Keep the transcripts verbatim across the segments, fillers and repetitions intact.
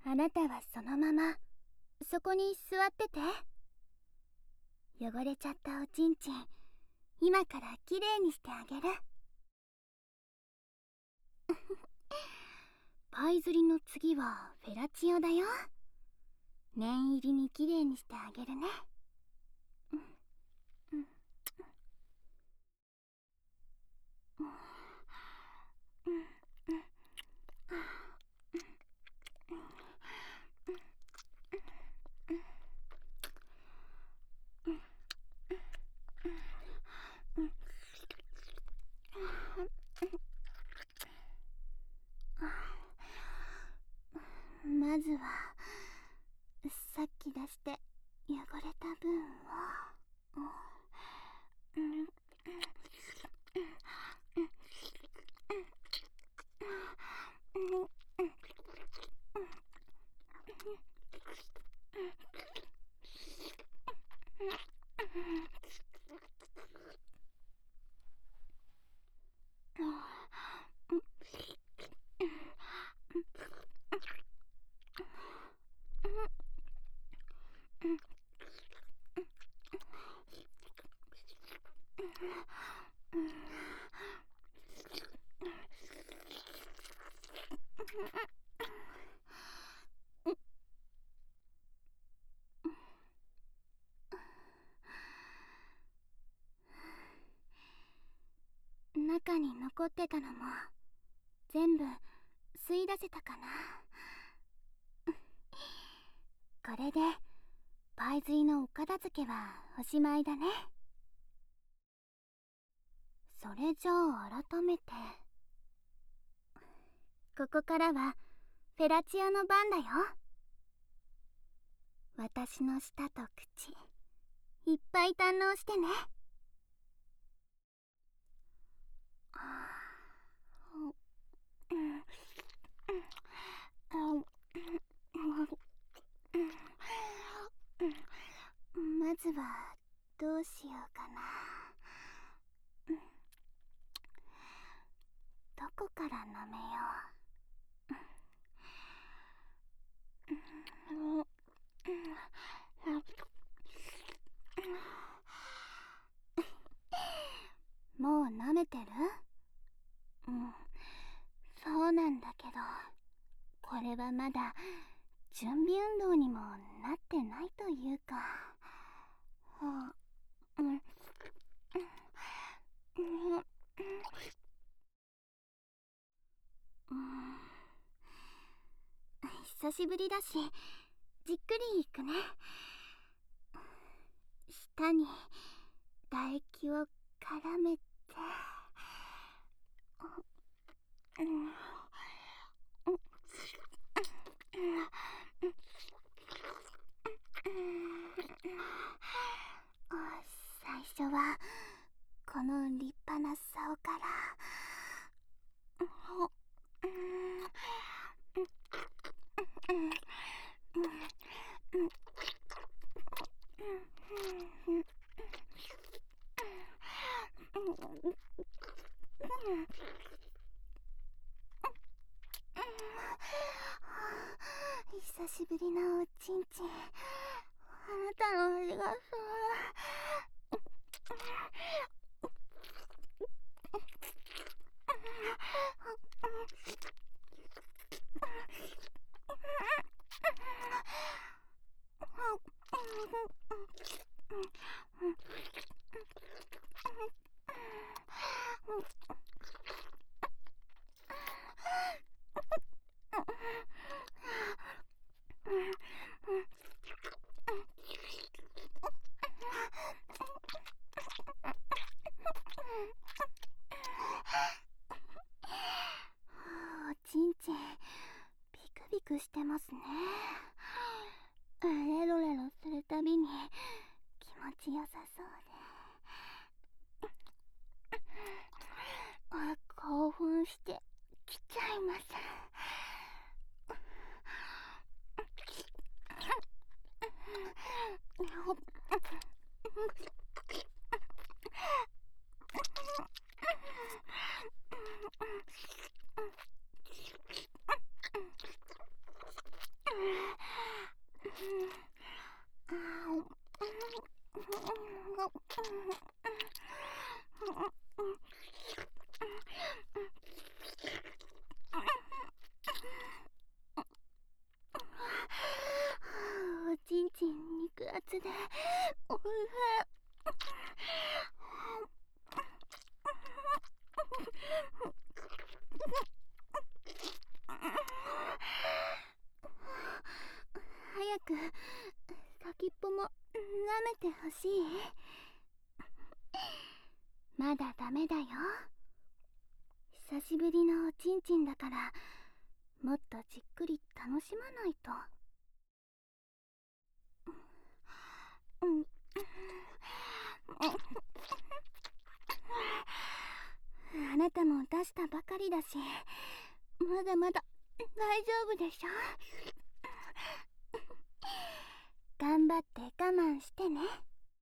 あなたはそのままそこに座ってて。汚れちゃったおちんちん、今からきれいにしてあげる。パイ釣りの次はフェラチオだよ。念入りにきれいにしてあげるね。うんうんうんまずはさっき出して汚れた分を、うんうん中に残ってたのも全部吸い出せたかな。これでパイ釣りのお片付けはおしまいだね。それじゃあ改めて、ここからはフェラチオの番だよ。私の舌と口いっぱい堪能してね。まずはどうしようかな。どこから舐めよう。もう舐めてる？うん、そうなんだけど、これはまだ準備運動にもなってないというか。はあ、うんうんうんうん、久しぶりだしじっくりいくね。舌に唾液を絡めて、うんうんうん最初はこの立派な竿から。久しぶりのおちんちん、あなたの味がする。おちんちんビクビクしてますね。レロレロするたびに気持ちよさそうで、あ、興奮してきちゃいます。 おちんちん肉厚でおいしい。早く先っぽも舐めてほしい。まだダメだよ。久しぶりのおちんちんだから、もっとじっくり楽しまないと。うん、あなたも出したばかりだし、まだまだ大丈夫でしょ。頑張って我慢してね。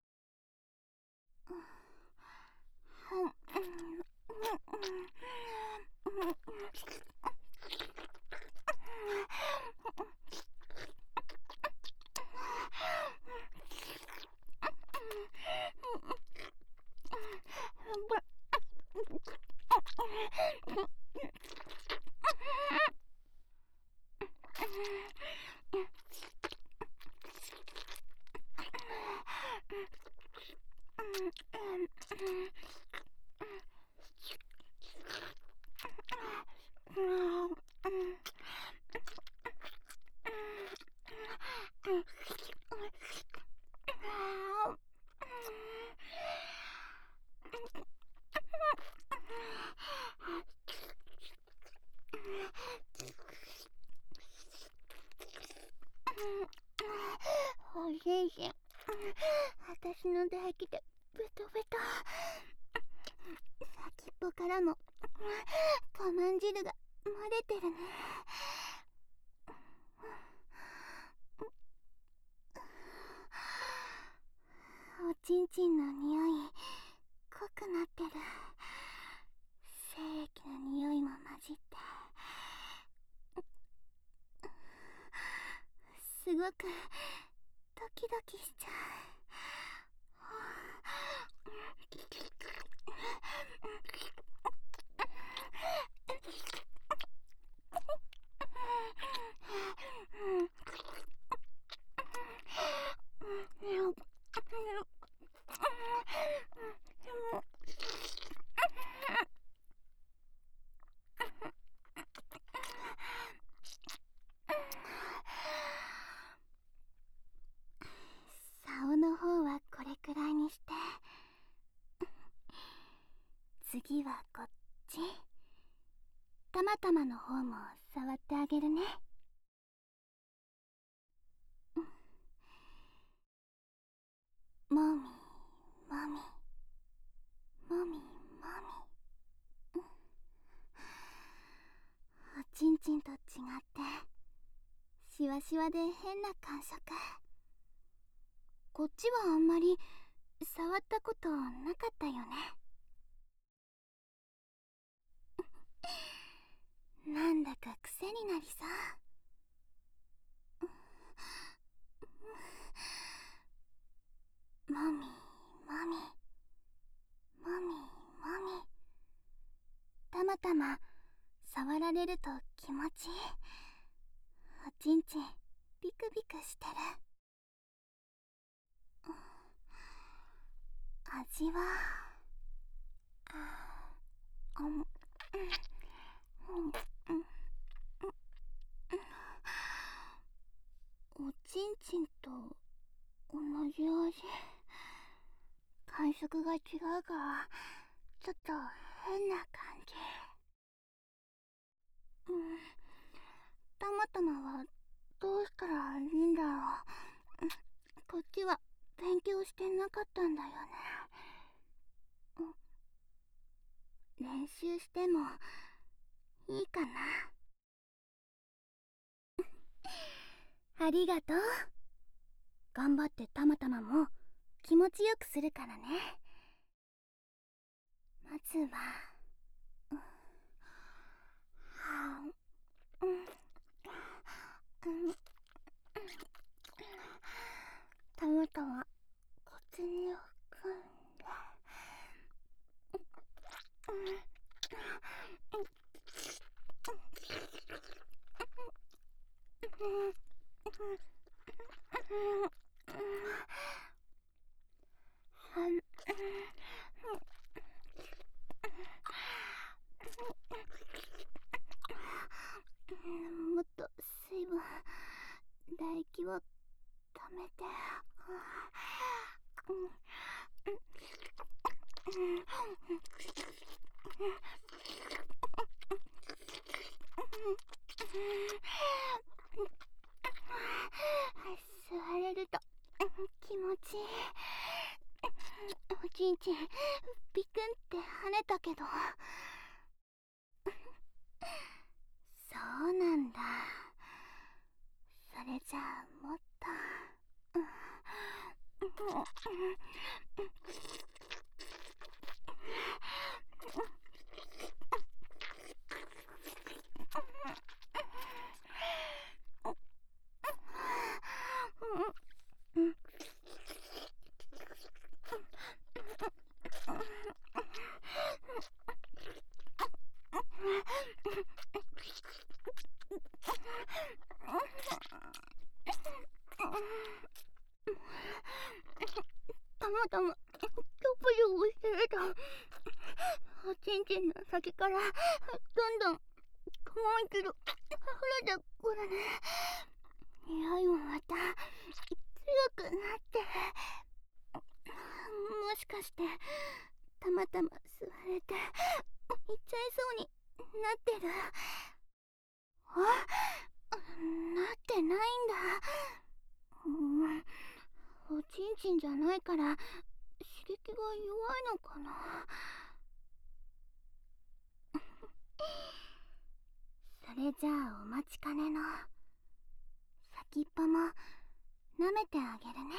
おいしい。私の唾液でベトベト。先っぽからも我慢汁が漏れてるね。おちんちんの匂い濃くなってる。精液の匂いも混じって、すごくドキドキしちゃう。竿の方はこれくらいにして、次はこっち。たまたまの方も触ってあげるね。もみもみもみもみ。おちんちんと違ってシワシワで変な感触。こっちはあんまり触ったことなかったよね。なんだか癖になりそう。もみもみもみもみ。たまたま触られると気持ちいい。おちんちんビクビクしてる。味はあ、うん、うん、うん、おちんちんと同じ味。感触が違うが、ちょっと変な感じ。うん、たまたまはどうしたらいいんだろう。こっちは勉強してなかったんだよね。練習してもいいかな。ありがとう。頑張ってたまたまも気持ちよくするからね。まずは、うん、はあ、うん、うん、 たは骨に含んで、もっと水分、唾液を溜めて、座れると気持ちいい。おちんちんビクンって跳ねたけど、そうなんだ。それじゃあもっと、たまたまキョプリをしてると、おちんちんの先からどんどんもう一度溢れてくるね。匂いもまた強くなって、もしかしてたまたま吸われていっちゃいそうになってる。あ、なってないんだ。うん、おちんちんじゃないから刺激が弱いのかな。それじゃあお待ちかねの先っぽも舐めてあげるね。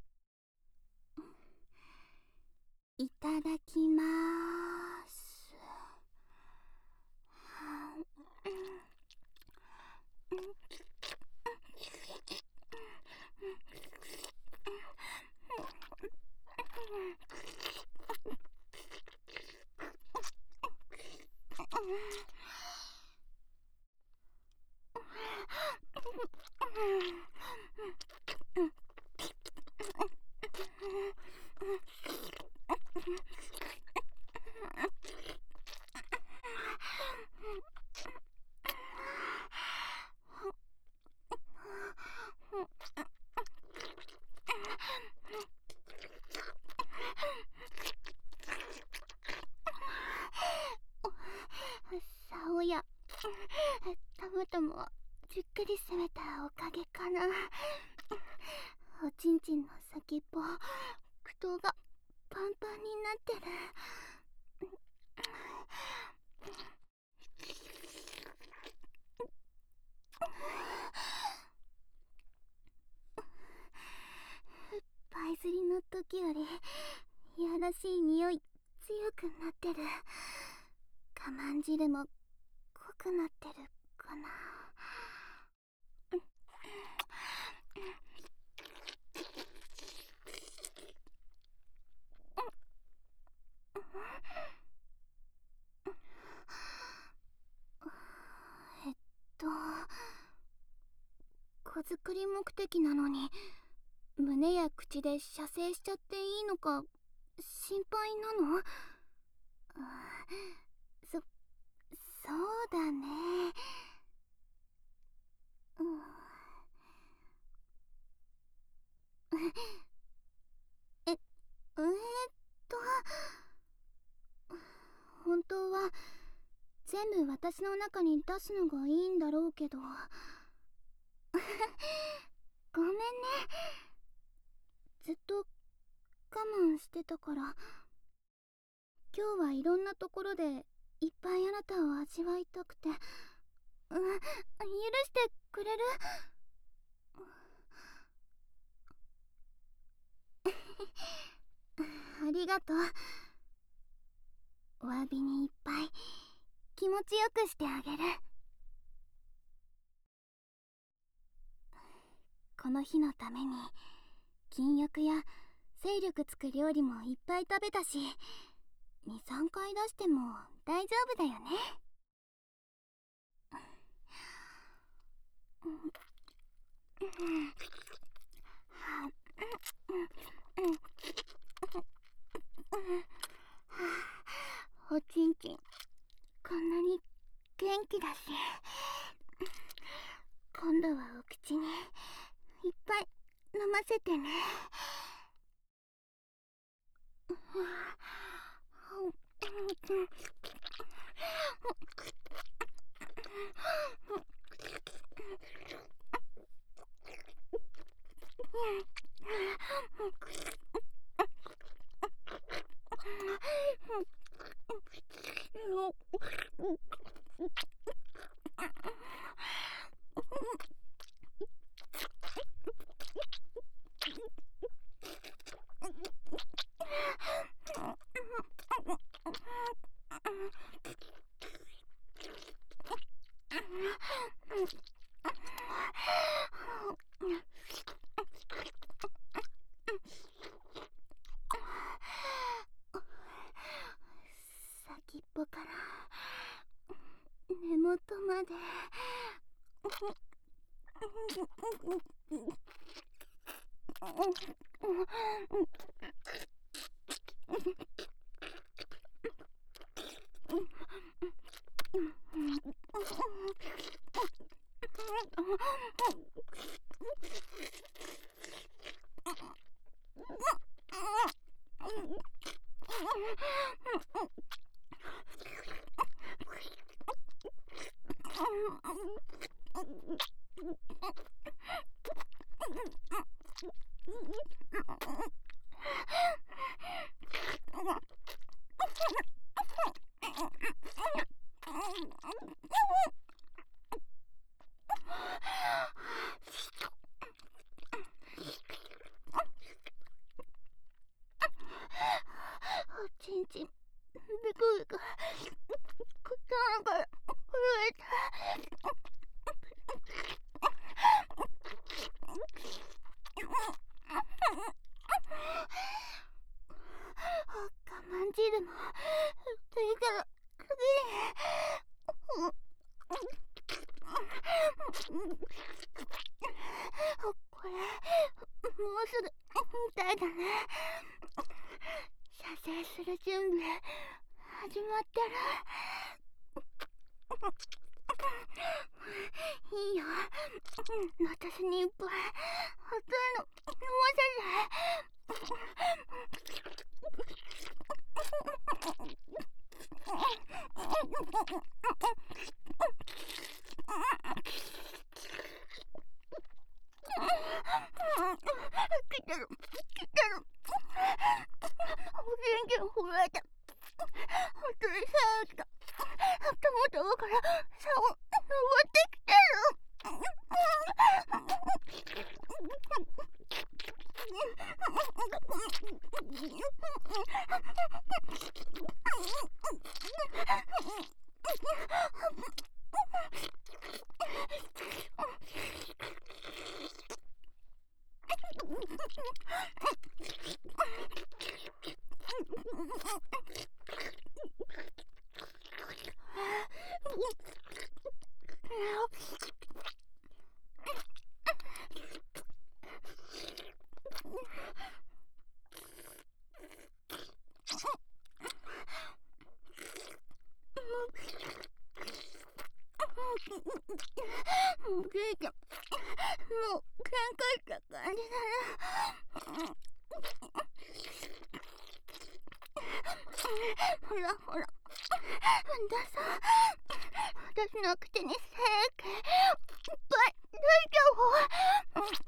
いただきまーす。さおやたまたまじっくり攻めたおかげかな。おちんちんの先っぽ、口頭がパンパンになってる。パイ釣りの時よりいやらしい匂い強くなってる。我慢汁も濃くなってるかな。えっと子作り目的なのに胸や口で射精しちゃっていいのか心配なの？そ、そうだね。うん。え、えーっと、本当は全部私の中に出すのがいいんだろうけどごめんね。ずっと我慢してたから、今日はいろんなところでいっぱいあなたを味わいたくて、うん、許してくれる？ありがとう。お詫びにいっぱい気持ちよくしてあげる。この日のために禁薬や精力つく料理もいっぱい食べたし、にさんかい出しても大丈夫だよね。おちんちんこんなに元気だし、今度はお口にいっぱい飲ませてね。先っぽから根元までおちんちんビクビク口の中で震えて、我慢汁もいいからこれもうすぐみたいだね。射精する準備始まってる。いいよ、私にいっぱい熱いの飲ませて。来てる来てる、お元気を震えて、本当にさやきだ。たまたまからさを登ってきてる。もう元気、もう限界った感じだね。ほらほら、ださ、私の口に精液いっぱい出ちゃうわ。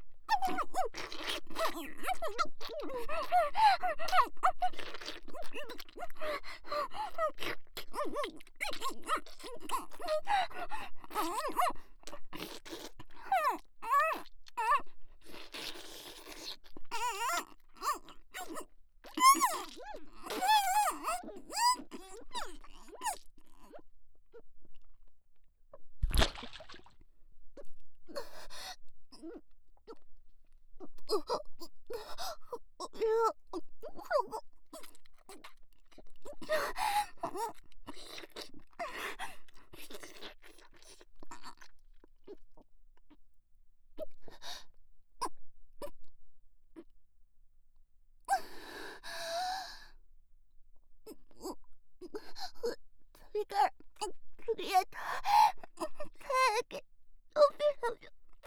首から震えた。最近伸び伸び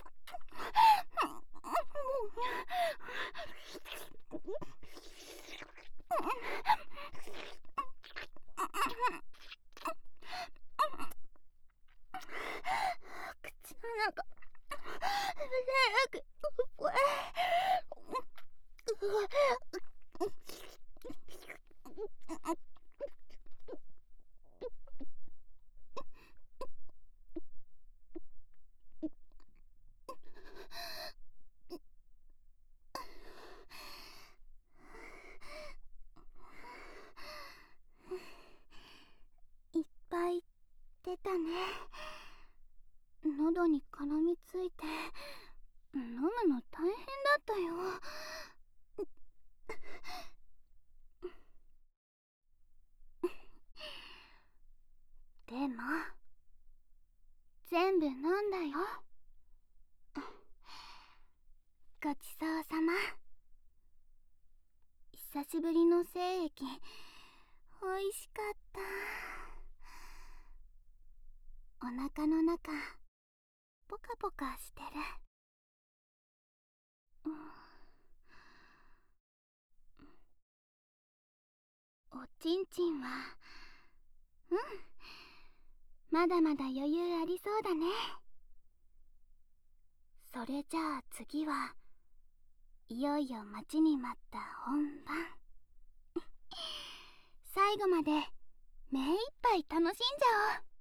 口の中早くこれいっぱい出たね。喉に絡みついて飲むの大変だったよ。でも全部飲んだよ。ごちそうさま。久しぶりの精液おいしかった。お腹の中ポカポカしてる。おちんちんはうんまだまだ余裕ありそうだね。それじゃあ次はいよいよ待ちに待った本番。最後まで目いっぱい楽しんじゃおう。